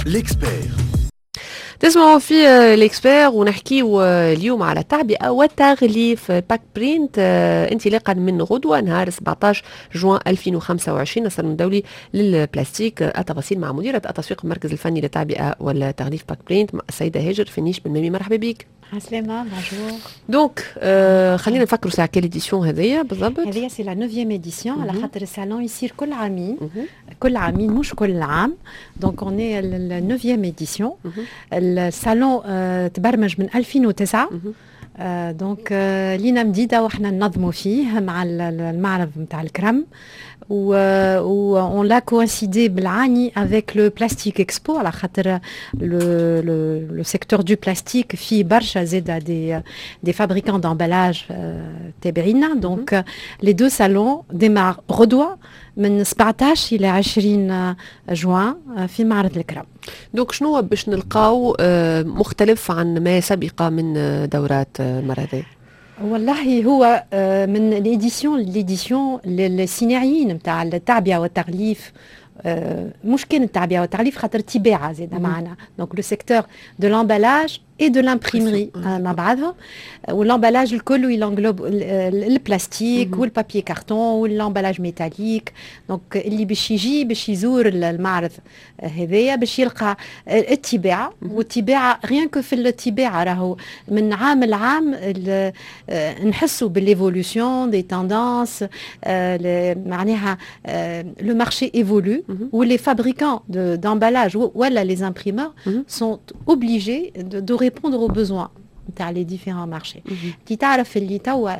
l'expert. تسمعوا في الاكسبير ونحكيو اليوم على التعبئه والتغليف باك برينت انطلاقا من غدوه نهار 17 جوان 2025 الصالون الدولي للبلاستيك. التفاصيل مع مديره التسويق المركز الفني للتعبئه والتغليف باك برينت السيده هاجر فينيش بن ميمي. مرحبا بك. عسلامة بونجور. دونك خلينا نفكروا ساعه كل اديسيون هذيا بالضبط؟ هذيا سي لا 9 اديسيون على خاطر الصالون يصير كل عامين مش كل عام. دونك اون اي ال 9 اديسيون. الصالون تبرمج من 2009. دونك لينا مديده وحنا ننظموا فيه مع المعرض نتاع الكرم و on l'a coïncidé بالعاني avec le plastique expo على خاطر le secteur du plastique فيه برشا زاده des fabricants d'emballage تابعينا. donc les deux salons démarrent غدوه من 17 الى 20 جوان في معرض الكرم. دونك شنو باش نلقاو مختلف عن ما سبق من دورات المره هذه؟ والله هو من ليديسيون الصناعيين نتاع التعبئه والتغليف. مش كان التعبئه والتغليف خاطر تباعه زاده معنا. دونك لو سيكتور دو لامبالاج et de l'imprimerie مع بعضهم. والامبالاج الكل يلانغلوب البلاستيك والبابي كارتون والامبالاج ميتاليك. دونك اللي باش يجي باش يزور المعرض هذايا باش يلقى الطباعه. والطباعه غيان كو في الطباعه راهو من عام لعام نحسوا بالإيفولوشن دي توندانس. معناها لو مارشي ايفولو ولي فابريكان d'emballage ولا les imprimeurs sont obligés de répondre aux besoins تاع les différents marchés. انت تعرف اللي توا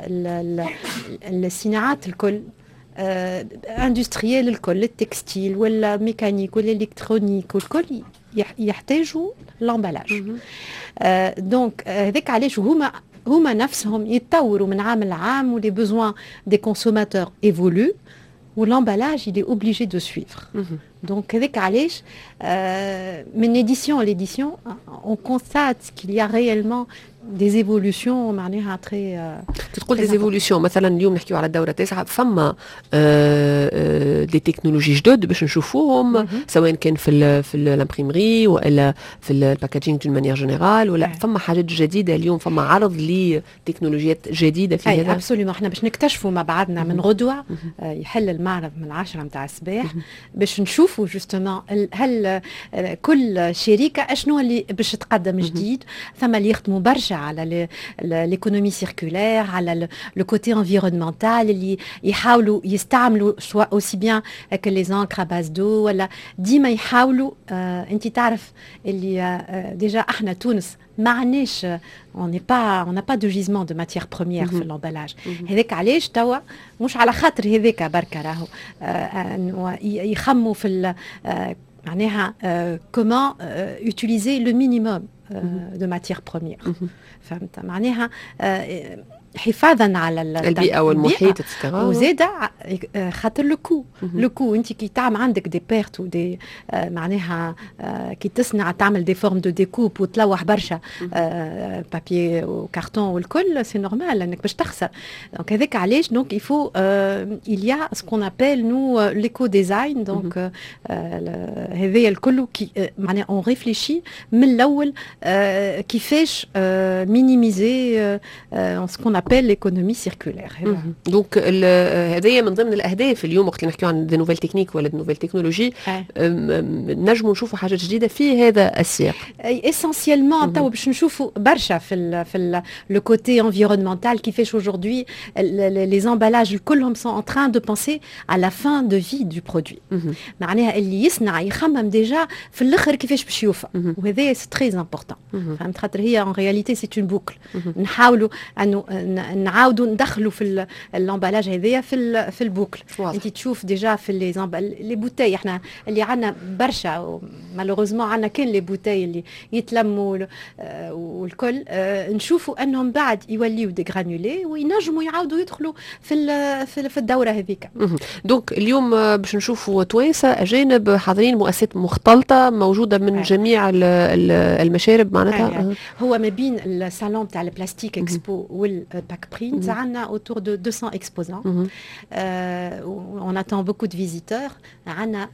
الصناعات الكل اندستريال الكل التكستيل ولا ميكانيك ولا الكترونيك والكل يحتاجوا لامبالاج. دونك هذاك علاش هما نفسهم يتطوروا من عام لعام ولي besoins des consommateurs évoluent où l'emballage il est obligé de suivre. Donc avec علاش من édition à l'édition on constate qu'il y a réellement des évolutions معناها très تقول des évolutions. مثلا اليوم نحكيو على الدوره التاسعه فما دي تكنولوجي جدد باش نشوفوهم سواء كان في الامبريمري ولا في الباكاجينغ دون مانيير جينيرال ولا فما حاجات جديده. اليوم فما عرض لتكنولوجيات جديده في هذا. ابسوليومون احنا باش نكتشفوا مع بعضنا من غدوه يحل المعرض من 10 نتاع الصباح باش نشوفوا جوستومون هل كل شركه اشنو اللي باش تقدم جديد. ثم اللي يخدموا برشا على l'économie circulaire على le côté environnemental اللي يحاولوا يستعملوا aussi bien que les encres à base d'eau ولا ديما يحاولوا. انت تعرف اللي déjà احنا تونس ما عناش on n'a pas de gisement de matières premières في l'emballage. هذاك علاش توا مش على خاطر هذاك بركه راهو يخموا في معناها comment utiliser le minimum de matières premières. فهمت معناها حفاظا على البيئه والمحيط وزاده خاطر لو انت كي تعمل عندك دي بيرت ودي معناها كي تصنع تعمل دي فورم دو ديكوب وتلوح برشا بابي وكارتون والكل سي نورمال لانك باش تخسر. دونك هذاك علاش دونك يفو il y a ce qu'on appelle nous l'éco design. دونك هذايا الكل كي معناها اون ريفليشي من الاول كيفاش مينيميزي سكون appelle l'économie circulaire. دونك هذه من ضمن الاهداف اليوم وقت اللي نحكيو عن دي نوفيل تكنيك ولا دي نوفيل تكنولوجي. نجموا نشوفوا حاجات جديده في هذا السياق. اسينسيالمون تو باش نشوفوا برشا في لو كوتي انفيرونمونتال كيفاش aujourd'hui les emballages كلهم sont en train de penser à la fin de vie du produit. معناها اللي يصنع يخمم ديجا في الاخر كيفاش باش يوفى وهذا سي تري امبورطون. فهمت خاطر هي ان رياليتي سي اون بوكل. نحاولوا انه نعاودوا ندخلوا في الامبالاج هذايا في البوكل. انت تشوف ديجا في لي بوتاي احنا اللي عندنا برشا مالوروزمون عندنا كان لي بوتاي اللي يتلموا والكل نشوفوا انهم بعد يوليوا دي غرانولي وينجموا يعاودوا يدخلوا في الدوره هذيك. دونك اليوم باش نشوفوا توانسه اجانب حاضرين مؤسسات مختلطه موجوده من جميع المشارب معناتها. هو ما بين الصالون تاع البلاستيك اكسبو Pack Print, on a autour de 200 exposants. On attend beaucoup de visiteurs. On a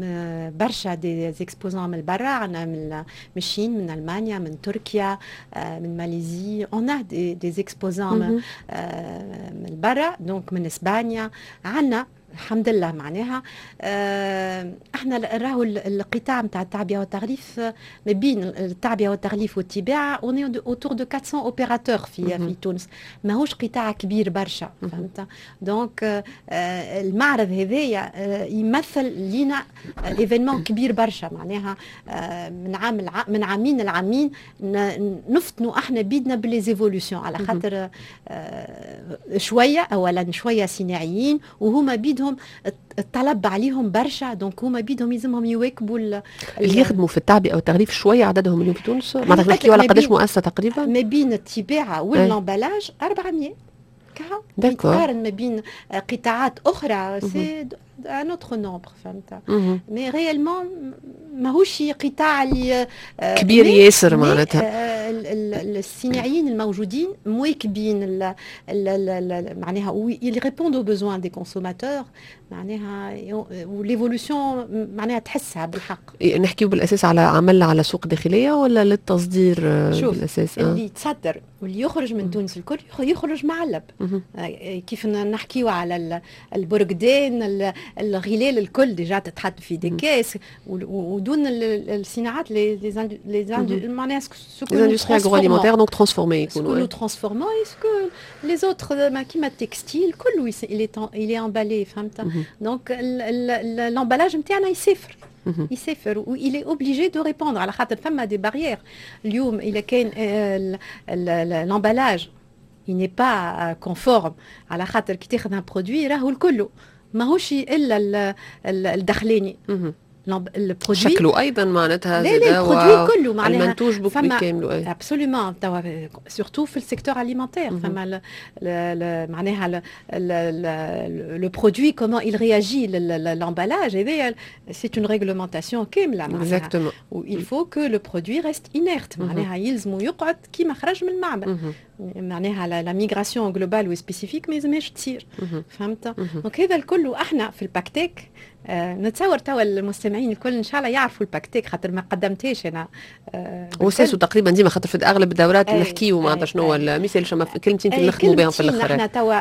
des exposants من برا, من Chine, من Allemagne, من Turquie, من Malaisie. On a des exposants من برا, donc من Espagne. On a الحمد لله معناها احنا راهو القطاع نتاع التعبئه والتغليف ما بين التعبئه والتغليف والطباعه اوني اوتور دو 400 اوبيراتور في تونس ماهوش قطاع كبير برشا فهمت دونك المعرض هذايا يمثل لينا ايفينمون كبير برشا معناها من عامين لعامين نفتنوا احنا بيدنا بالليزيفولوسيون على خاطر شويه اولا شويه صناعيين وهما بيدهم الطلب عليهم برشا دونك هما بيدهم يلزمهم يواكبوا اللي يخدموا في التعبئه والتغليف شويه عددهم اليوم في تونس ما نحكيو على قداش مؤسسه تقريبا ما بين الطباعه واللامبالاج 400 كهو يتقارن ما بين قطاعات اخرى سي un autre nombre فهمت مي ريالمون ماهوش قطاع اللي كبير ياسر معناتها الصناعيين الموجودين مواكبين معناها اللي ريبوندو بوزوان دي كونسوماتور معناها وليفولوسيون معناها تحسها بالحق. نحكيو بالاساس على عمل على سوق داخليه ولا للتصدير بالاساس؟ اللي يتصدر واللي يخرج من تونس الكل يخرج معلب. كيف نحكيو على البرقدان الغلال الكل ديجا تتحط في دي كاس ودون الصناعات لي معناها الاندستري اغرواليمونتير دونك ترانسفورمي يكونوا ترانسفورمي اسكو لي زوتر كيما التكستيل كله il est emballé فهمت دونك l'emballage نتاعنا يسافر وإل est obligé de répondre على خاطر ثم دي باريير اليوم إلا كان l'emballage il n'est pas conforme على خاطر كي تاخذ ان برودوي راهو الكل ماهوش الا الدخلاني البرودوي شكله ايضا معناتها لا البرودوي كله معناها المنتوج بكامله ابسوليومون توا سورتو في السيكتور اليمونتير فما معناها لو برودوي كومون il réagit l'emballage هذايا سي اون ريغلومونطاسيون كامله معناها il faut que le produit reste inerte معناها يلزمو يقعد كيما خرج من المعمل معناها لا ميغراسيون جلوبال وسبيسيفيك ما يلزمهاش تصير فهمت دونك هذا الكل احنا في الباكتيك نتصور توا المستمعين الكل ان شاء الله يعرفوا الباكتيك خاطر ما قدمتهاش انا واساسه تقريبا ديما خاطر في اغلب الدورات نحكيو معناتها شنو المثال شما كلمتين نخدموا بهم في الاخر احنا توا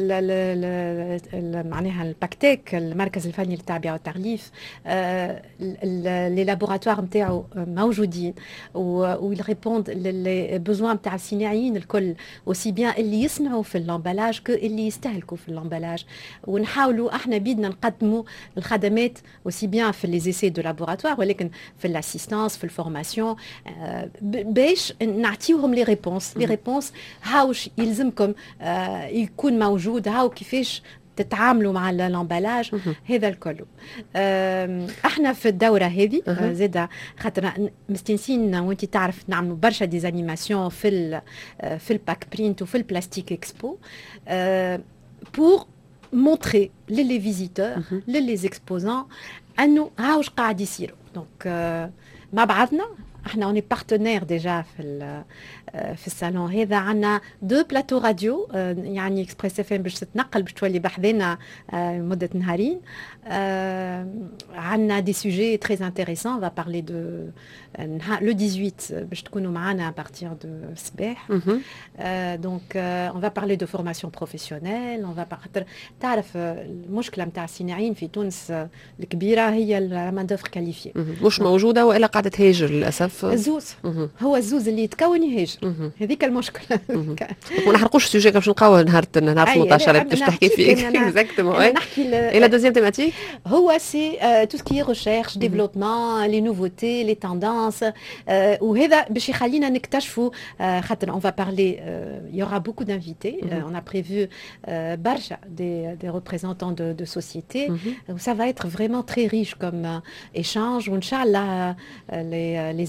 معناها الباكتيك المركز الفني للتعبئه والتغليف لي لابوراتوار نتاعو موجودين ويل ريبوند لي بوزوان نتاع الصناعيين الكل اوسي بيان اللي يصنعوا في اللامبالاج كو اللي يستهلكوا في اللامبالاج ونحاولوا احنا بيدنا نقدموا الخدمات اوسي بيان في لي زيسي دو لابوراتوار ولكن في الاسيستانس في الفورماسيون باش نعطيوهم لي ريبونس هاوش يلزمكم يكون موجود هاو كيفاش تتعاملوا مع اللامبالاج هذا الكل احنا في الدوره هذه زاده خاطر مستنسين وانت تعرف نعملوا برشا ديزانيماسيون في الباك برينت وفي البلاستيك اكسبو pour montrer les visiteurs les exposants انه هاوش قاعد يصير دونك مع بعضنا احنا اوني بارتنير ديجا في الصالون هذا عندنا دو بلاتو راديو يعني اكسبريس اف ام باش تتنقل باش تولي بحذنا مده نهارين عندنا دي سوجي تري انتريسون on va parler de le 18 باش تكونوا معنا à partir de الصباح donc on va parler de formation professionnelle on va تعرف المشكله نتاع الصناعيين في تونس الكبيره هي المان دوفر كاليفي مش موجوده والا قاعده تهاجر للاسف الزوز هو الزوز اللي يتكون يهاجر هذيك المشكله ما نحرقوش السوجي باش نلقاو نهار 18 باش تحكي فيه اكزاكتومون اي لا دوزيام تيماتيك هو سي تو سكي ريشيرش ديفلوبمون لي نوفوتي لي توندانس وهذا باش يخلينا نكتشفوا خاطر اون فا بارلي يورا بوكو دانفيتي اون ا بريفو برشا دي ريبريزونتون دو سوسيتي و سا فا ايتر فريمون تري ريش كوم ايشانج وان شاء الله les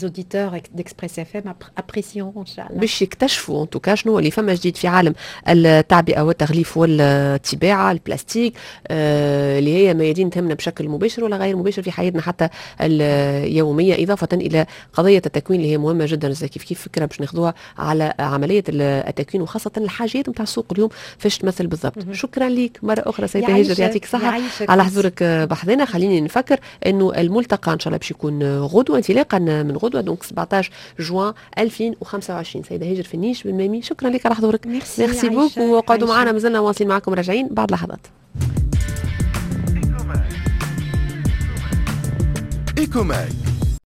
auditeurs d'Express FM apprécieront ان شاء الله. باش يكتشفوا ان توكا شنو اللي فما جديد في عالم التعبئه والتغليف والطباعه البلاستيك، اللي هي ميادين تهمنا بشكل مباشر ولا غير مباشر في حياتنا حتى اليوميه، اضافه الى قضيه التكوين اللي هي مهمه جدا. زي كيف فكره باش ناخذوها على عمليه التكوين وخاصه الحاجات نتاع السوق اليوم فاش تمثل بالضبط. شكرا لك مره اخرى سيدة هاجر، يعطيك الصحه على حضورك بحضنا. خليني نفكر انه الملتقى ان شاء الله باش يكون غدوه، انطلاقا من غدوه دونك 17 جوان 2025. سيدة هاجر فنيش بالمامي، شكرا لك على حضورك. ميرسي بوكو، وقعدوا معنا، مازلنا واصلين معكم راجعين بعد لحظات. إيكوماك